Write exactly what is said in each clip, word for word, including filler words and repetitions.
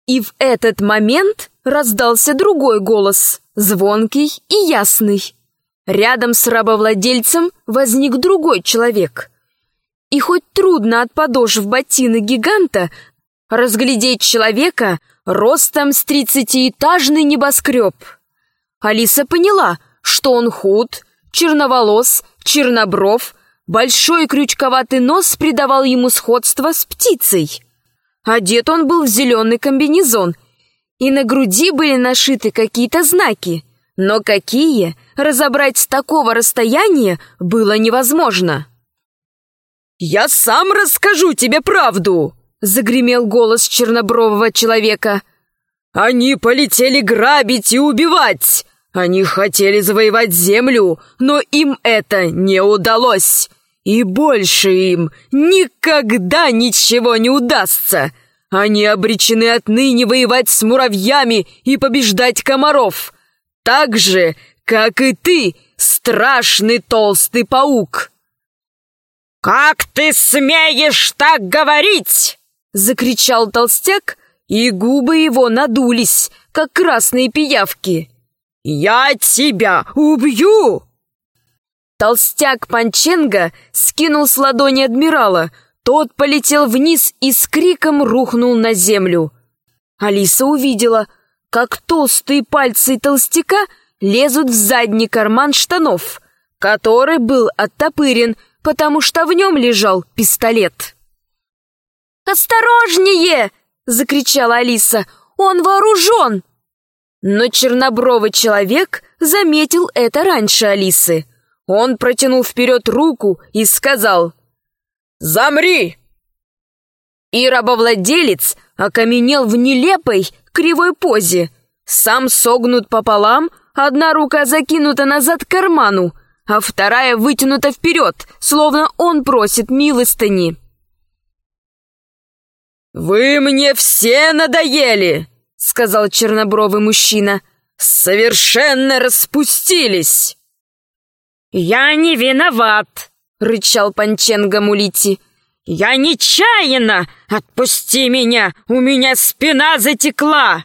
И в этот момент раздался другой голос, звонкий и ясный. Рядом с рабовладельцем возник другой человек. И хоть трудно от подошв ботинок гиганта разглядеть человека ростом с тридцатиэтажный небоскреб, Алиса поняла, что он худ, черноволос, чернобров, большой крючковатый нос придавал ему сходство с птицей. Одет он был в зеленый комбинезон, и на груди были нашиты какие-то знаки, но какие, разобрать с такого расстояния было невозможно. «Я сам расскажу тебе правду!» — загремел голос чернобрового человека. «Они полетели грабить и убивать! Они хотели завоевать землю, но им это не удалось! И больше им никогда ничего не удастся! Они обречены отныне воевать с муравьями и побеждать комаров! Так же, как и ты, страшный толстый паук!» «Как ты смеешь так говорить?» — закричал толстяк, и губы его надулись, как красные пиявки. «Я тебя убью!» Толстяк Панченго скинул с ладони адмирала. Тот полетел вниз и с криком рухнул на землю. Алиса увидела, как толстые пальцы толстяка лезут в задний карман штанов, который был оттопырен, потому что в нем лежал пистолет. «Осторожнее!» — закричала Алиса. «Он вооружен!» Но чернобровый человек заметил это раньше Алисы. Он протянул вперед руку и сказал: «Замри!» И рабовладелец окаменел в нелепой кривой позе. Сам согнут пополам, одна рука закинута назад к карману, а вторая вытянута вперед, словно он просит милостыни. «Вы мне все надоели!» — сказал чернобровый мужчина. «Совершенно распустились!» «Я не виноват!» — рычал Панченго Мулити. «Я нечаянно! Отпусти меня! У меня спина затекла!»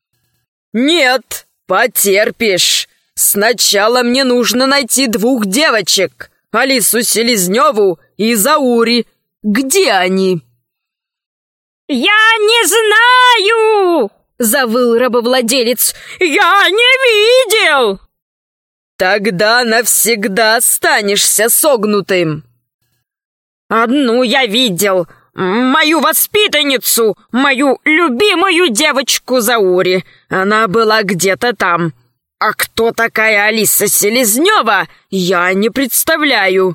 «Нет, потерпишь! Сначала мне нужно найти двух девочек, Алису Селезневу и Заури. Где они?» «Я не знаю!» — завыл рабовладелец. «Я не видел!» «Тогда навсегда останешься согнутым!» «Одну я видел, мою воспитанницу, мою любимую девочку Заури. Она была где-то там. А кто такая Алиса Селезнева, я не представляю».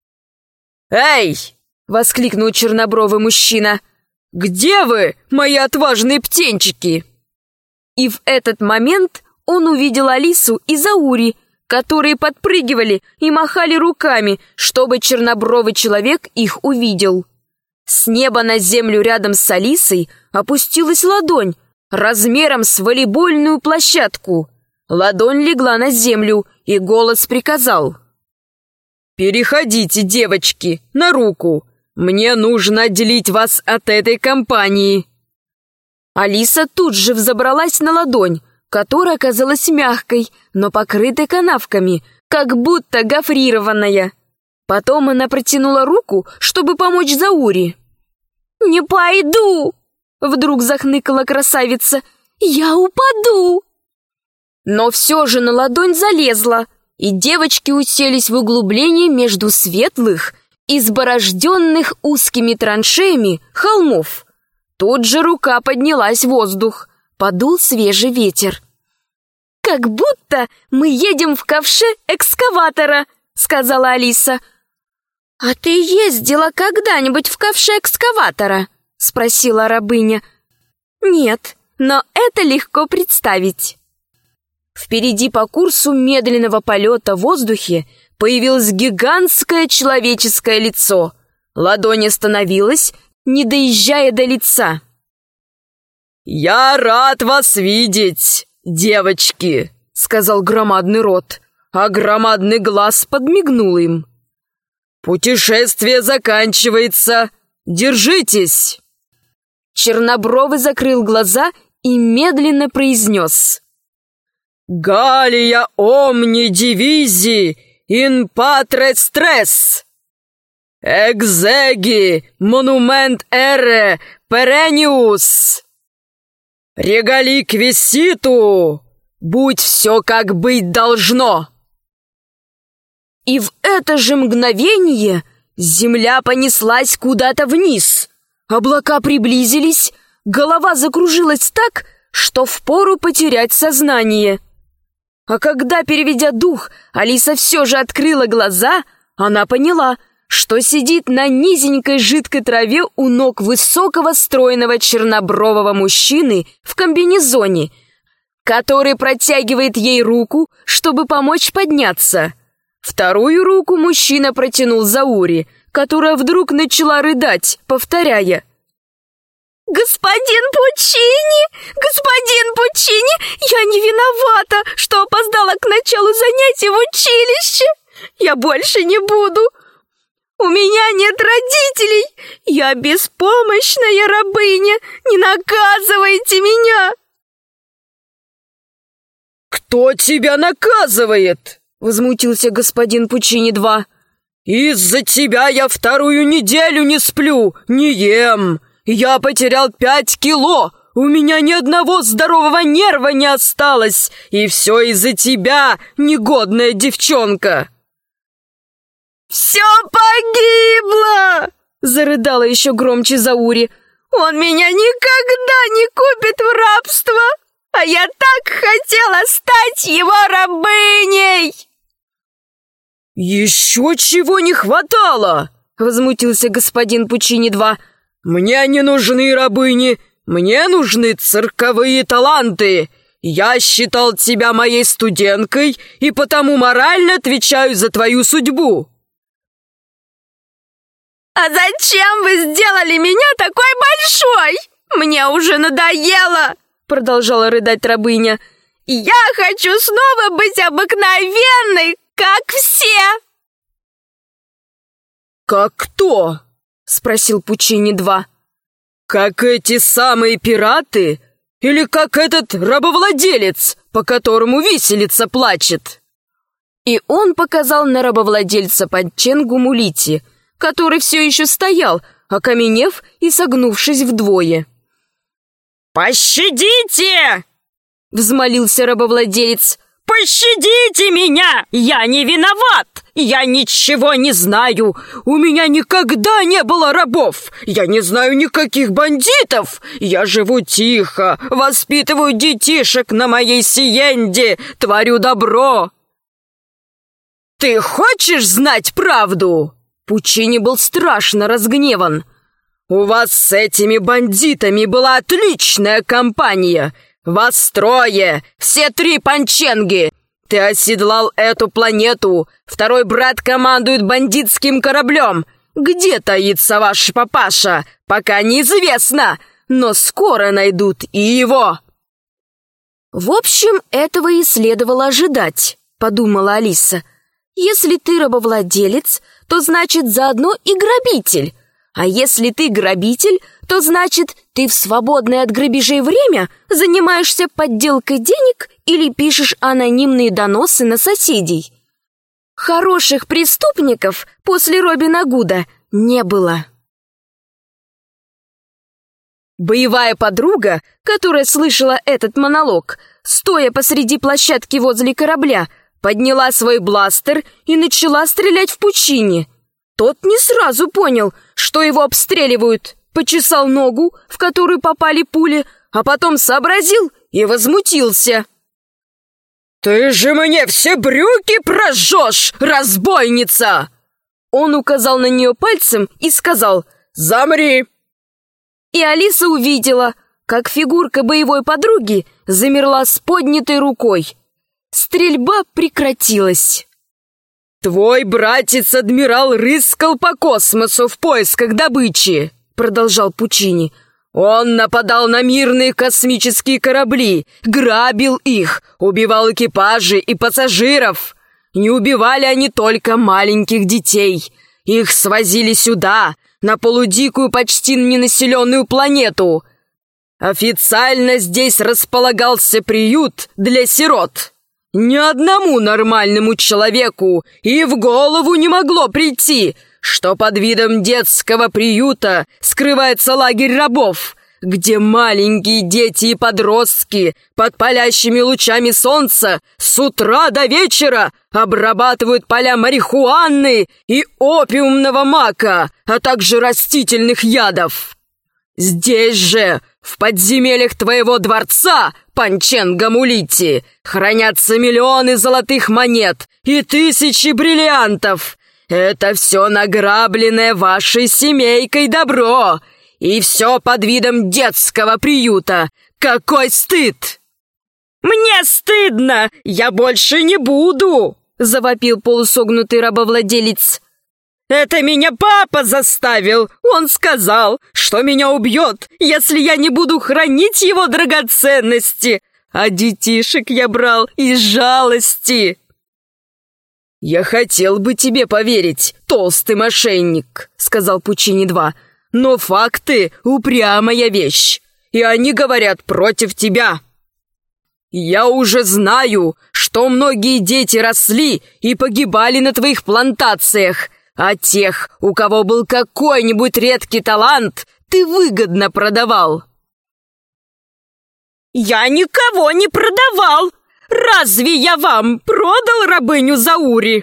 «Эй!» — воскликнул чернобровый мужчина. «Где вы, мои отважные птенчики?» И в этот момент он увидел Алису и Заури, которые подпрыгивали и махали руками, чтобы чернобровый человек их увидел. С неба на землю рядом с Алисой опустилась ладонь размером с волейбольную площадку. Ладонь легла на землю, и голос приказал: «Переходите, девочки, на руку. Мне нужно отделить вас от этой компании». Алиса тут же взобралась на ладонь, которая оказалась мягкой, но покрытой канавками, как будто гофрированная. Потом она протянула руку, чтобы помочь Заури. «Не пойду!» — вдруг захныкала красавица. «Я упаду!» Но все же на ладонь залезла, и девочки уселись в углублении между светлых, изборожденных узкими траншеями холмов. Тут же рука поднялась в воздух, подул свежий ветер. «Как будто мы едем в ковше экскаватора», — сказала Алиса. «А ты ездила когда-нибудь в ковше экскаватора?» — спросила рабыня. «Нет, но это легко представить». Впереди по курсу медленного полета в воздухе появилось гигантское человеческое лицо. Ладонь остановилась, не доезжая до лица. «Я рад вас видеть, девочки», — сказал громадный рот, а громадный глаз подмигнул им. «Путешествие заканчивается. Держитесь!» Чернобровый закрыл глаза и медленно произнес: «Галия омни дивизи ин патре стресс! Экзеги монумент эре перениус! Регали квиситу! Будь все, как быть должно!» И в это же мгновение земля понеслась куда-то вниз. Облака приблизились, голова закружилась так, что впору потерять сознание. А когда, переведя дух, Алиса все же открыла глаза, она поняла, что сидит на низенькой жидкой траве у ног высокого стройного чернобрового мужчины в комбинезоне, который протягивает ей руку, чтобы помочь подняться. Вторую руку мужчина протянул Зауре, которая вдруг начала рыдать, повторяя: «Господин Пучини! Господин Пучини! Я не виновата, что опоздала к началу занятий в училище! Я больше не буду! У меня нет родителей! Я беспомощная рабыня! Не наказывайте меня!» «Кто тебя наказывает?» — возмутился господин Пучини-два. «Из-за тебя я вторую неделю не сплю, не ем. Я потерял пять кило, у меня ни одного здорового нерва не осталось, и все из-за тебя, негодная девчонка!» «Все погибло!» — зарыдала еще громче Заури. «Он меня никогда не купит в рабство, а я так хотела стать его рабыней!» «Еще чего не хватало!» — возмутился господин Пучини-два. «Мне не нужны рабыни, мне нужны цирковые таланты. Я считал тебя моей студенткой и потому морально отвечаю за твою судьбу». «А зачем вы сделали меня такой большой? Мне уже надоело!» — продолжала рыдать рабыня. «Я хочу снова быть обыкновенной, как все!» «Как кто?» — спросил Пучини-два. «Как эти самые пираты? Или как этот рабовладелец, по которому виселица плачет?» И он показал на рабовладельца Панченгу Мулити, который все еще стоял, окаменев и согнувшись вдвое. «Пощадите!» — взмолился рабовладелец. «Пощадите меня! Я не виноват! Я ничего не знаю! У меня никогда не было рабов! Я не знаю никаких бандитов! Я живу тихо, воспитываю детишек на моей сиенде, творю добро!» «Ты хочешь знать правду?» Пучини был страшно разгневан. «У вас с этими бандитами была отличная компания! Вас трое, все три панченги! Ты оседлал эту планету, второй брат командует бандитским кораблем. Где таится ваш папаша, пока неизвестно, но скоро найдут и его!» «В общем, этого и следовало ожидать», — подумала Алиса. «Если ты рабовладелец, то значит заодно и грабитель. А если ты грабитель, то значит ты в свободное от грабежей время занимаешься подделкой денег или пишешь анонимные доносы на соседей. Хороших преступников после Робина Гуда не было». Боевая подруга, которая слышала этот монолог, стоя посреди площадки возле корабля, подняла свой бластер и начала стрелять в Пучини. Тот не сразу понял, что его обстреливают, почесал ногу, в которую попали пули, а потом сообразил и возмутился. «Ты же мне все брюки прожжешь, разбойница!» Он указал на нее пальцем и сказал: «Замри!» И Алиса увидела, как фигурка боевой подруги замерла с поднятой рукой. Стрельба прекратилась. «Твой братец-адмирал рыскал по космосу в поисках добычи», — продолжал Пучини. «Он нападал на мирные космические корабли, грабил их, убивал экипажи и пассажиров. Не убивали они только маленьких детей. Их свозили сюда, на полудикую, почти ненаселенную планету. Официально здесь располагался приют для сирот. Ни одному нормальному человеку и в голову не могло прийти, что под видом детского приюта скрывается лагерь рабов, где маленькие дети и подростки под палящими лучами солнца с утра до вечера обрабатывают поля марихуаны и опиумного мака, а также растительных ядов. Здесь же, в подземельях твоего дворца, Панчен-Гамулити, хранятся миллионы золотых монет и тысячи бриллиантов. Это все награбленное вашей семейкой добро, и все под видом детского приюта. Какой стыд!» «Мне стыдно! Я больше не буду!» — завопил полусогнутый рабовладелец. «Это меня папа заставил! Он сказал, что меня убьет, если я не буду хранить его драгоценности, а детишек я брал из жалости!» «Я хотел бы тебе поверить, толстый мошенник», — сказал Пучини-два, «но факты — упрямая вещь, и они говорят против тебя. Я уже знаю, что многие дети росли и погибали на твоих плантациях, а тех, у кого был какой-нибудь редкий талант, ты выгодно продавал». «Я никого не продавал! Разве я вам продал рабыню Заури?»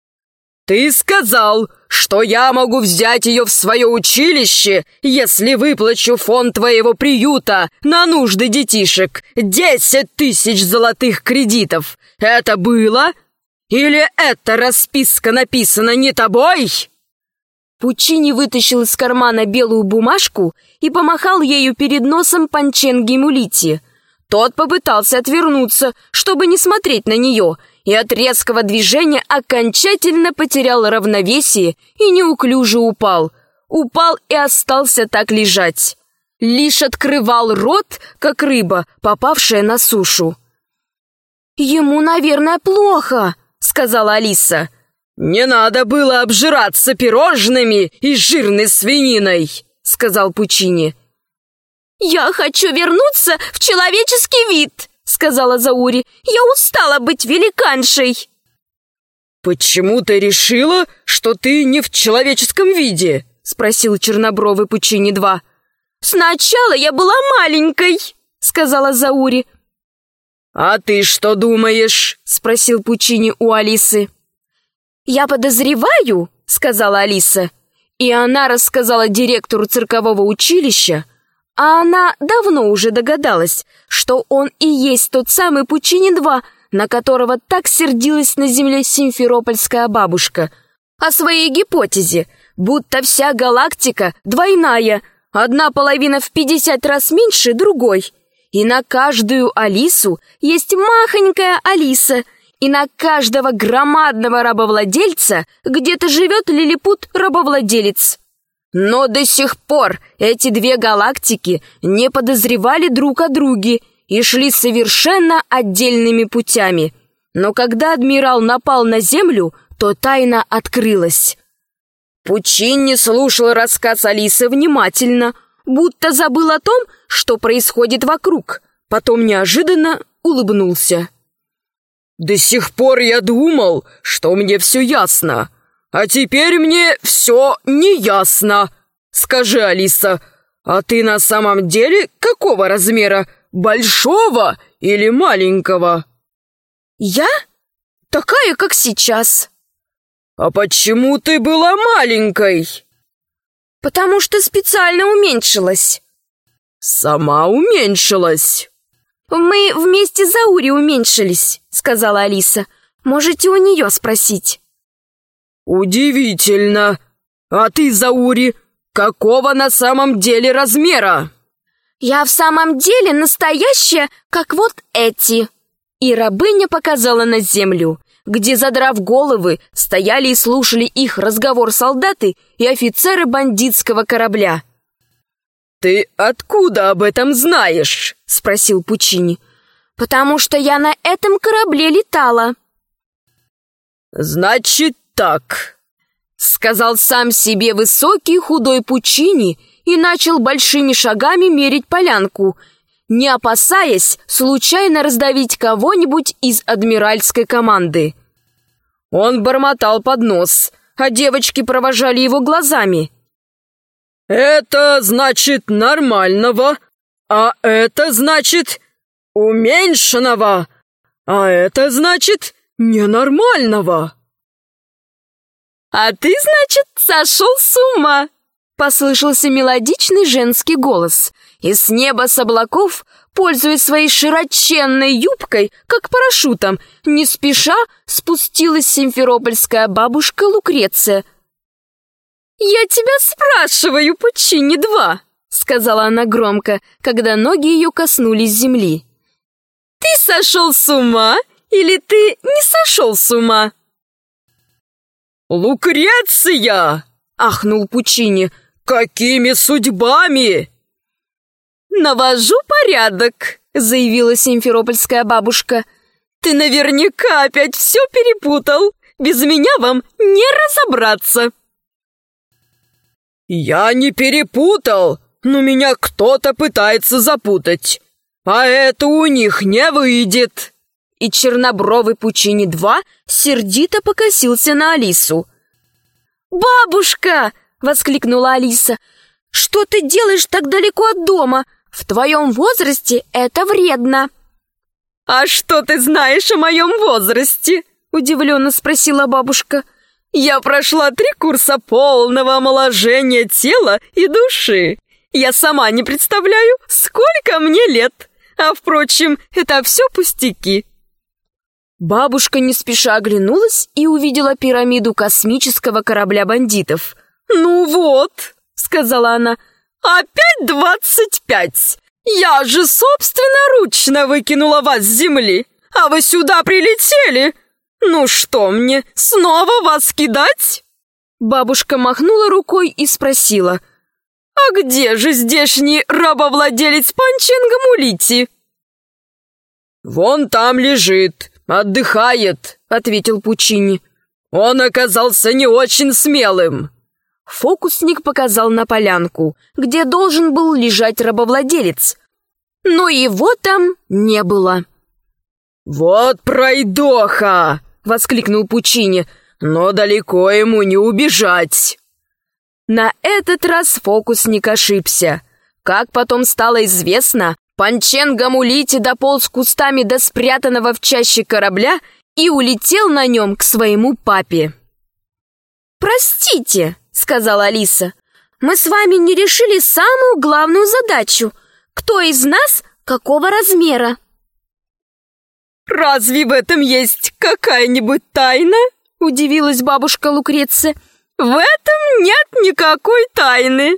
«Ты сказал, что я могу взять ее в свое училище, если выплачу фонд твоего приюта на нужды детишек десять тысяч золотых кредитов. Это было? Или эта расписка написана не тобой?» Пучини вытащил из кармана белую бумажку и помахал ею перед носом Панчен-Гамулити. Тот попытался отвернуться, чтобы не смотреть на нее, и от резкого движения окончательно потерял равновесие и неуклюже упал. Упал и остался так лежать. Лишь открывал рот, как рыба, попавшая на сушу. «Ему, наверное, плохо», — сказала Алиса. «Не надо было обжираться пирожными и жирной свининой», — сказал Пучини. «Я хочу вернуться в человеческий вид», — сказала Заури. «Я устала быть великаншей». «Почему ты решила, что ты не в человеческом виде?» — спросил чернобровый Пучини-два. «Сначала я была маленькой», — сказала Заури. «А ты что думаешь?» — спросил Пучини у Алисы. «Я подозреваю», — сказала Алиса. И она рассказала директору циркового училища, а она давно уже догадалась, что он и есть тот самый Пучини-два, на которого так сердилась на земле симферопольская бабушка, о своей гипотезе, будто вся галактика двойная, одна половина в пятьдесят раз меньше другой, и на каждую Алису есть махонькая Алиса, и на каждого громадного рабовладельца где-то живет лилипут-рабовладелец. Но до сих пор эти две галактики не подозревали друг о друге и шли совершенно отдельными путями. Но когда адмирал напал на Землю, то тайна открылась. Пучини слушал рассказ Алисы внимательно, будто забыл о том, что происходит вокруг, потом неожиданно улыбнулся. «До сих пор я думал, что мне все ясно. А теперь мне все не ясно. Скажи, Алиса, а ты на самом деле какого размера? Большого или маленького?» «Я? Такая, как сейчас». «А почему ты была маленькой?» «Потому что специально уменьшилась». «Сама уменьшилась?» «Мы вместе с Заури уменьшились», — сказала Алиса. «Можете у нее спросить». «Удивительно! А ты, Заури, какого на самом деле размера?» «Я в самом деле настоящая, как вот эти». И рабыня показала на землю, где, задрав головы, стояли и слушали их разговор солдаты и офицеры бандитского корабля. «Ты откуда об этом знаешь?» — спросил Пучини. «Потому что я на этом корабле летала». «Значит так», — сказал сам себе высокий худой Пучини и начал большими шагами мерить полянку, не опасаясь случайно раздавить кого-нибудь из адмиральской команды. Он бормотал под нос, а девочки провожали его глазами. «Это значит нормального, а это значит уменьшенного, а это значит ненормального». «А ты, значит, сошел с ума!» — послышался мелодичный женский голос, и с неба с облаков, пользуясь своей широченной юбкой, как парашютом, не спеша спустилась симферопольская бабушка Лукреция. «Я тебя спрашиваю, Пучини-два!» — сказала она громко, когда ноги ее коснулись земли. «Ты сошел с ума или ты не сошел с ума?» «Лукреция!» — ахнул Пучини. «Какими судьбами?» «Навожу порядок», — заявила симферопольская бабушка. «Ты наверняка опять все перепутал. Без меня вам не разобраться». «Я не перепутал, но меня кто-то пытается запутать, а это у них не выйдет». И чернобровый Пучини-два сердито покосился на Алису. «Бабушка!» — воскликнула Алиса. «Что ты делаешь так далеко от дома? В твоем возрасте это вредно». «А что ты знаешь о моем возрасте?» — удивленно спросила бабушка. «Я прошла три курса полного омоложения тела и души. Я сама не представляю, сколько мне лет. А, впрочем, это все пустяки». Бабушка не спеша оглянулась и увидела пирамиду космического корабля бандитов. «Ну вот», — сказала она, — «опять двадцать пять. Я же собственноручно выкинула вас с земли, а вы сюда прилетели. Ну что мне, снова вас кидать?» Бабушка махнула рукой и спросила: «А где же здешний рабовладелец Панченго-Мулити?» «Вон там лежит, отдыхает», — ответил Пучини. «Он оказался не очень смелым». Фокусник показал на полянку, где должен был лежать рабовладелец, но его там не было. «Вот пройдоха!» — воскликнул Пучини. «Но далеко ему не убежать». На этот раз фокусник ошибся. Как потом стало известно, Панченго-Мулити дополз кустами до спрятанного в чаще корабля и улетел на нем к своему папе. «Простите», — сказала Алиса, — «мы с вами не решили самую главную задачу. Кто из нас какого размера?» «Разве в этом есть какая-нибудь тайна?» — удивилась бабушка Лукреция. «В этом нет никакой тайны».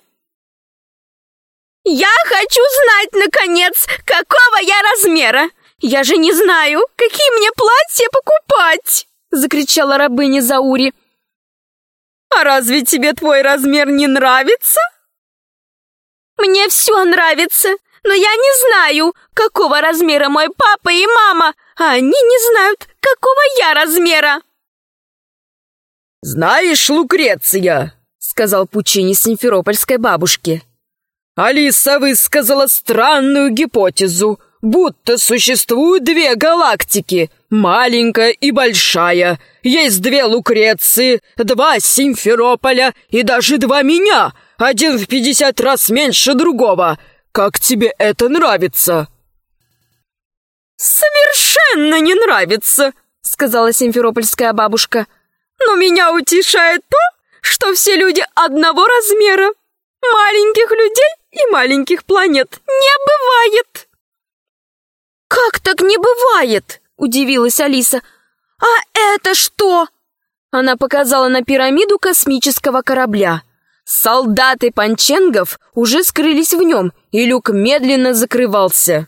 «Я хочу знать, наконец, какого я размера! Я же не знаю, какие мне платья покупать!» — закричала рабыня Заури. «А разве тебе твой размер не нравится?» «Мне все нравится, но я не знаю, какого размера мой папа и мама, а они не знают, какого я размера». «Знаешь, Лукреция», — сказал Пучини симферопольской бабушке, «Алиса высказала странную гипотезу, будто существуют две галактики, маленькая и большая. Есть две Лукреции, два Симферополя и даже два меня, один в пятьдесят раз меньше другого. Как тебе это нравится?» «Совершенно не нравится», — сказала симферопольская бабушка. «Но меня утешает то, что все люди одного размера. Маленьких людей и маленьких планет не бывает». «Как так не бывает?» — удивилась Алиса. «А это что?» Она показала на пирамиду космического корабля. Солдаты Панченгов уже скрылись в нем, и люк медленно закрывался.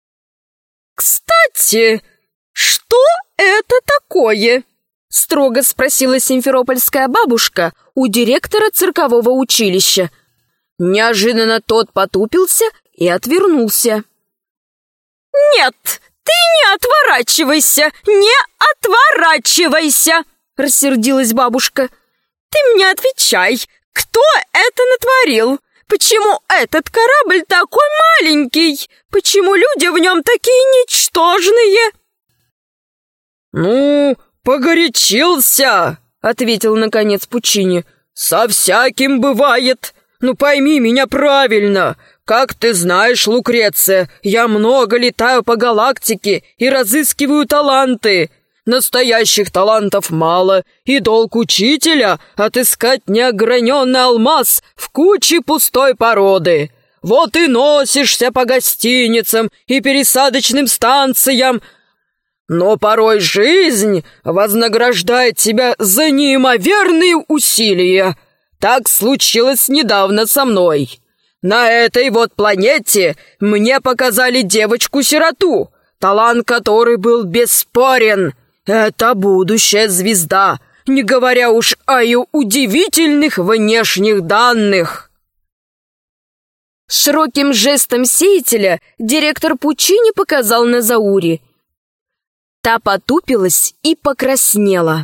«Кстати, что это такое?» — строго спросила симферопольская бабушка у директора циркового училища. Неожиданно тот потупился и отвернулся. «Нет, ты не отворачивайся, не отворачивайся!» — рассердилась бабушка. «Ты мне отвечай, кто это натворил? Почему этот корабль такой маленький? Почему люди в нем такие ничтожные?» «Ну, погорячился», — ответил наконец Пучини. «Со всяким бывает. Ну, пойми меня правильно. Как ты знаешь, Лукреция, я много летаю по галактике и разыскиваю таланты. Настоящих талантов мало, и долг учителя — отыскать неограненный алмаз в куче пустой породы. Вот и носишься по гостиницам и пересадочным станциям, но порой жизнь вознаграждает тебя за неимоверные усилия. Так случилось недавно со мной. На этой вот планете мне показали девочку-сироту, талант которой был бесспорен. Это будущая звезда, не говоря уж о ее удивительных внешних данных». Широким жестом сеятеля директор Пучини показал на Заури. Та потупилась и покраснела.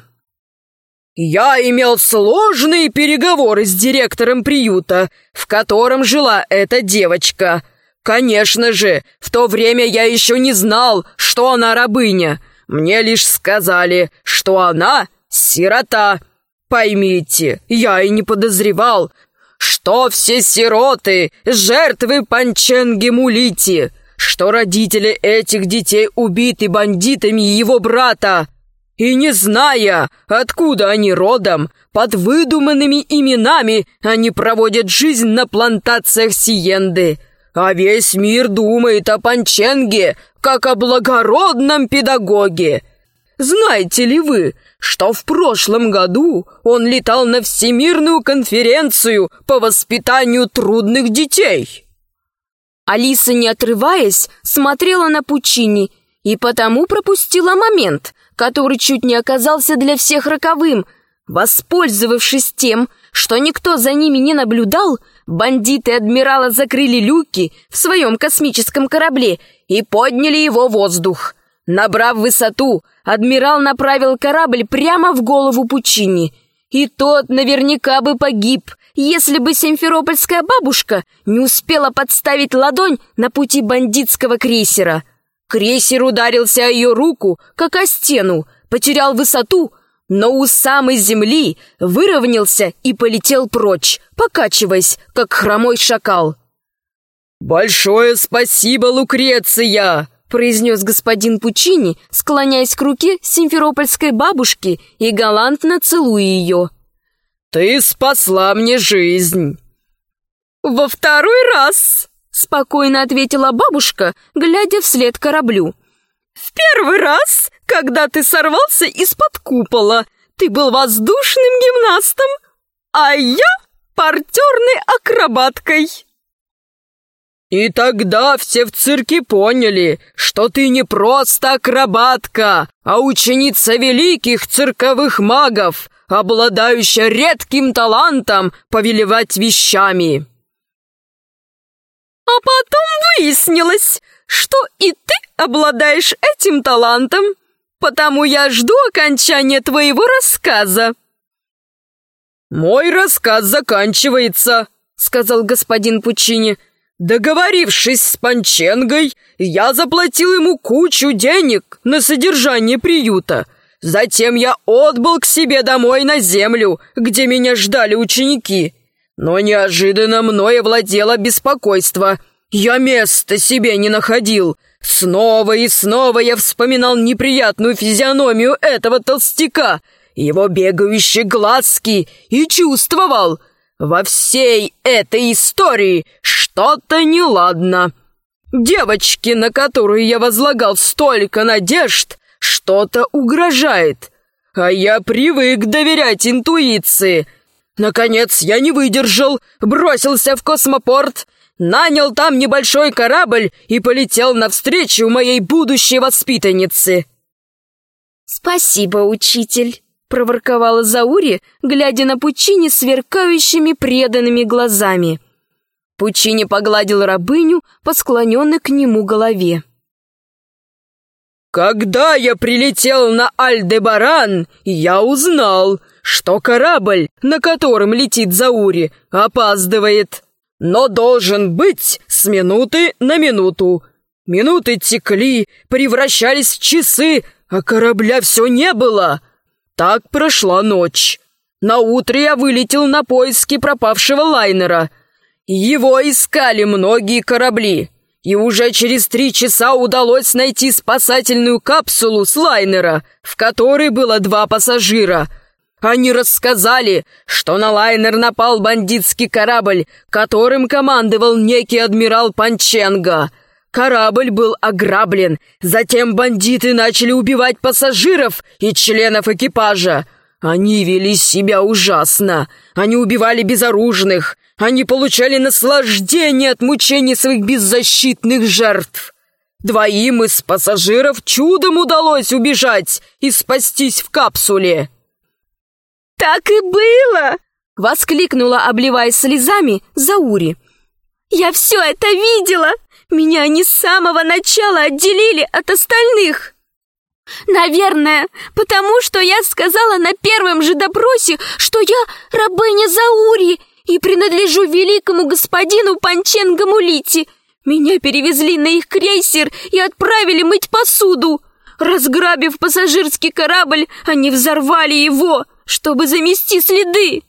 «Я имел сложные переговоры с директором приюта, в котором жила эта девочка. Конечно же, в то время я еще не знал, что она рабыня. Мне лишь сказали, что она сирота. Поймите, я и не подозревал, что все сироты — жертвы Панченги-Мулити, что родители этих детей убиты бандитами его брата. И не зная, откуда они родом, под выдуманными именами они проводят жизнь на плантациях Сиенды. А весь мир думает о Панченге как о благородном педагоге. Знаете ли вы, что в прошлом году он летал на Всемирную конференцию по воспитанию трудных детей?» Алиса, не отрываясь, смотрела на Пучини и потому пропустила момент, который чуть не оказался для всех роковым. Воспользовавшись тем, что никто за ними не наблюдал, бандиты адмирала закрыли люки в своем космическом корабле и подняли его в воздух. Набрав высоту, адмирал направил корабль прямо в голову Пучини, и тот наверняка бы погиб, если бы симферопольская бабушка не успела подставить ладонь на пути бандитского крейсера. Крейсер ударился о ее руку, как о стену, потерял высоту, но у самой земли выровнялся и полетел прочь, покачиваясь, как хромой шакал. «Большое спасибо, Лукреция!» — произнес господин Пучини, склоняясь к руке симферопольской бабушки и галантно целуя ее. «Ты спасла мне жизнь!» «Во второй раз!» — спокойно ответила бабушка, глядя вслед кораблю. «В первый раз, когда ты сорвался из-под купола, ты был воздушным гимнастом, а я — партерной акробаткой». «И тогда все в цирке поняли, что ты не просто акробатка, а ученица великих цирковых магов, обладающая редким талантом повелевать вещами». «А потом выяснилось, что и ты обладаешь этим талантом, потому я жду окончания твоего рассказа». «Мой рассказ заканчивается», — сказал господин Пучини. «Договорившись с Панченгой, я заплатил ему кучу денег на содержание приюта. Затем я отбыл к себе домой на землю, где меня ждали ученики. Но неожиданно мной овладело беспокойство. Я места себе не находил. Снова и снова я вспоминал неприятную физиономию этого толстяка, его бегающие глазки, и чувствовал, во всей этой истории что-то неладно. Девочке, на которую я возлагал столько надежд, что-то угрожает, а я привык доверять интуиции. Наконец я не выдержал, бросился в космопорт, нанял там небольшой корабль и полетел навстречу моей будущей воспитаннице». «Спасибо, учитель», — проворковала Заури, глядя на Пучини сверкающими преданными глазами. Пучини погладил рабыню по склоненной к нему голове. «Когда я прилетел на Альдебаран, я узнал, что корабль, на котором летит Заури, опаздывает. но должен быть с минуты на минуту. Минуты текли, превращались в часы, а корабля все не было. Так прошла ночь. Наутро я вылетел на поиски пропавшего лайнера. Его искали многие корабли, и уже через три часа удалось найти спасательную капсулу с лайнера, в которой было два пассажира. Они рассказали, что на лайнер напал бандитский корабль, которым командовал некий адмирал Панченго. Корабль был ограблен, затем бандиты начали убивать пассажиров и членов экипажа. Они вели себя ужасно, они убивали безоружных, они получали наслаждение от мучений своих беззащитных жертв. Двоим из пассажиров чудом удалось убежать и спастись в капсуле. «Так и было!» — воскликнула, обливаясь слезами, Заури. «Я все это видела! Меня они с самого начала отделили от остальных! Наверное, потому что я сказала на первом же допросе, что я рабыня Заури и принадлежу великому господину Панченго Мулити. Меня перевезли на их крейсер и отправили мыть посуду. Разграбив пассажирский корабль, они взорвали его, чтобы замести следы».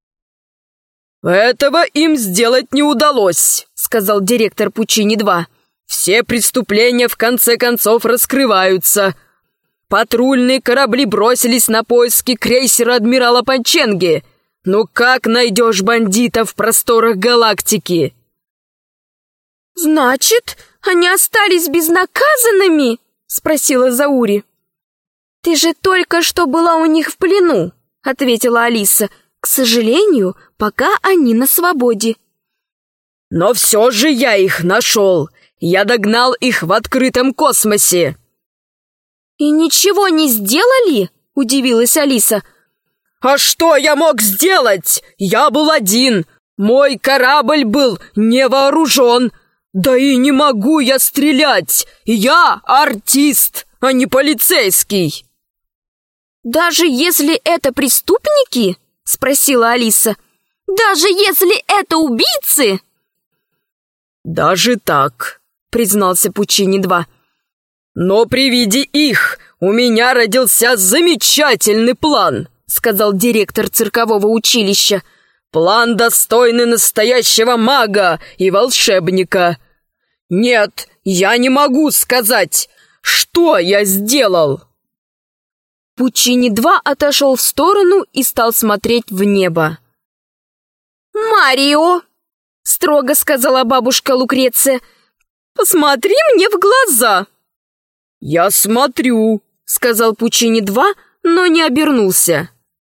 «Этого им сделать не удалось», — сказал директор Пучини-два. «Все преступления в конце концов раскрываются. Патрульные корабли бросились на поиски крейсера адмирала Панченги. Ну как найдешь бандитов в просторах галактики?» «Значит, они остались безнаказанными?» — спросила Заури. «Ты же только что была у них в плену», — ответила Алиса. «К сожалению, пока они на свободе». «Но все же я их нашел. Я догнал их в открытом космосе». «И ничего не сделали?» — удивилась Алиса. «А что я мог сделать? Я был один. Мой корабль был не вооружен. Да и не могу я стрелять. Я артист, а не полицейский». «Даже если это преступники?» — спросила Алиса. «Даже если это убийцы?» «Даже так», — признался Пучини-два. «Но при виде их у меня родился замечательный план», — сказал директор циркового училища. «План, достойный настоящего мага и волшебника. Нет, я не могу сказать, что я сделал». Пучини-два отошел в сторону и стал смотреть в небо. «Марио!» — строго сказала бабушка Лукреция. «Посмотри мне в глаза!» «Я смотрю», — сказал Пучини-два, но не обернулся.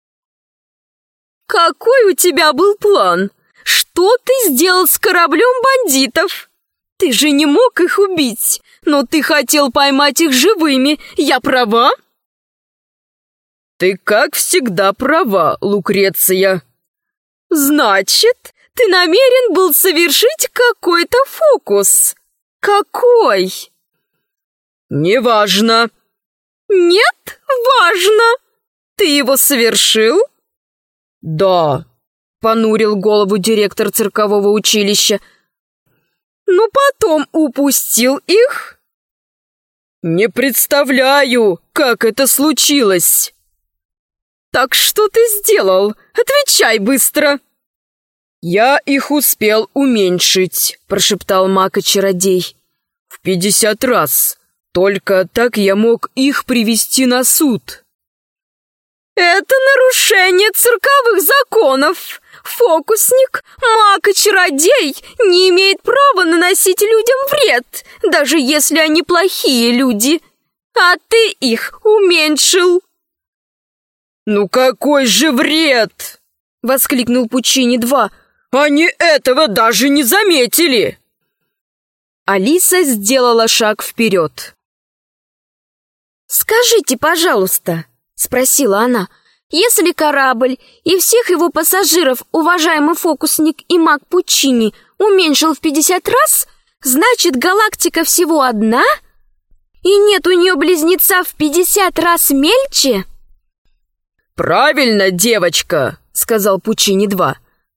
«Какой у тебя был план? Что ты сделал с кораблем бандитов? Ты же не мог их убить, но ты хотел поймать их живыми, я права?» «Ты, как всегда, права, Лукреция». «Значит, ты намерен был совершить какой-то фокус. Какой?» «Неважно». «Нет, важно. Ты его совершил?» «Да», — понурил голову директор циркового училища. «Но потом упустил их?» «Не представляю, как это случилось». «Так что ты сделал? Отвечай быстро!» «Я их успел уменьшить», — прошептал маг и чародей. «В пятьдесят раз. Только так я мог их привести на суд». «Это нарушение цирковых законов. Фокусник, маг и чародей не имеет права наносить людям вред, даже если они плохие люди. А ты их уменьшил». «Ну какой же вред!» — воскликнул Пучини-два. «Они этого даже не заметили!» Алиса сделала шаг вперед. «Скажите, пожалуйста», — спросила она, «если корабль и всех его пассажиров уважаемый фокусник и маг Пучини уменьшил в пятьдесят раз, значит, галактика всего одна? И нет у нее близнеца в пятьдесят раз мельче?» «Правильно, девочка», — сказал Пучини-два.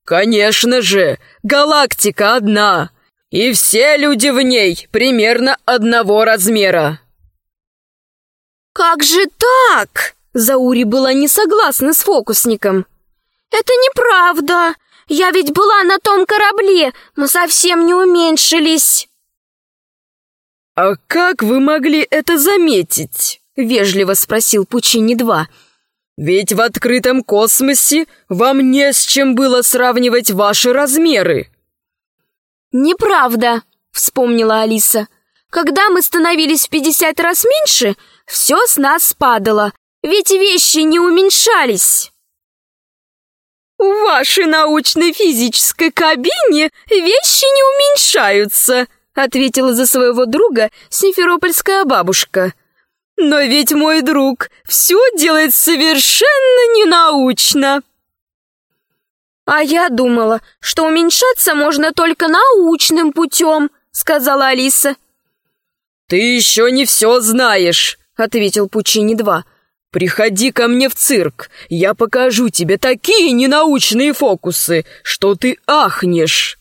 Конечно же, галактика одна, и все люди в ней примерно одного размера. «Как же так?» Заури была не согласна с фокусником. «Это неправда. Я ведь была на том корабле. Мы совсем не уменьшились». «А как вы могли это заметить?» — вежливо спросил Пучини-два. «Ведь в открытом космосе вам не с чем было сравнивать ваши размеры». «Неправда», — вспомнила Алиса. «Когда мы становились в пятьдесят раз меньше, все с нас спадало, ведь вещи не уменьшались». «В вашей научной физической кабине вещи не уменьшаются», — ответила за своего друга симферопольская бабушка. «Но ведь мой друг все делает совершенно ненаучно». «А я думала, что уменьшаться можно только научным путем», — сказала Алиса. «Ты еще не все знаешь», — ответил Пучини-два. «Приходи ко мне в цирк, я покажу тебе такие ненаучные фокусы, что ты ахнешь».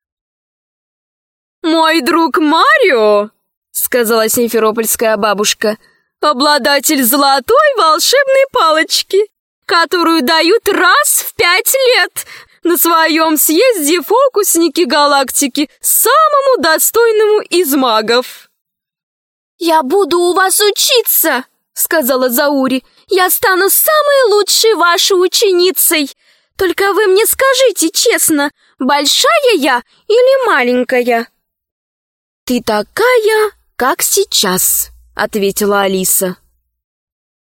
«Мой друг Марио», — сказала симферопольская бабушка, «обладатель золотой волшебной палочки, которую дают раз в пять лет на своем съезде фокусники галактики самому достойному из магов». «Я буду у вас учиться», — сказала Заури. «Я стану самой лучшей вашей ученицей. Только вы мне скажите честно, большая я или маленькая?» «Ты такая, как сейчас», — ответила Алиса.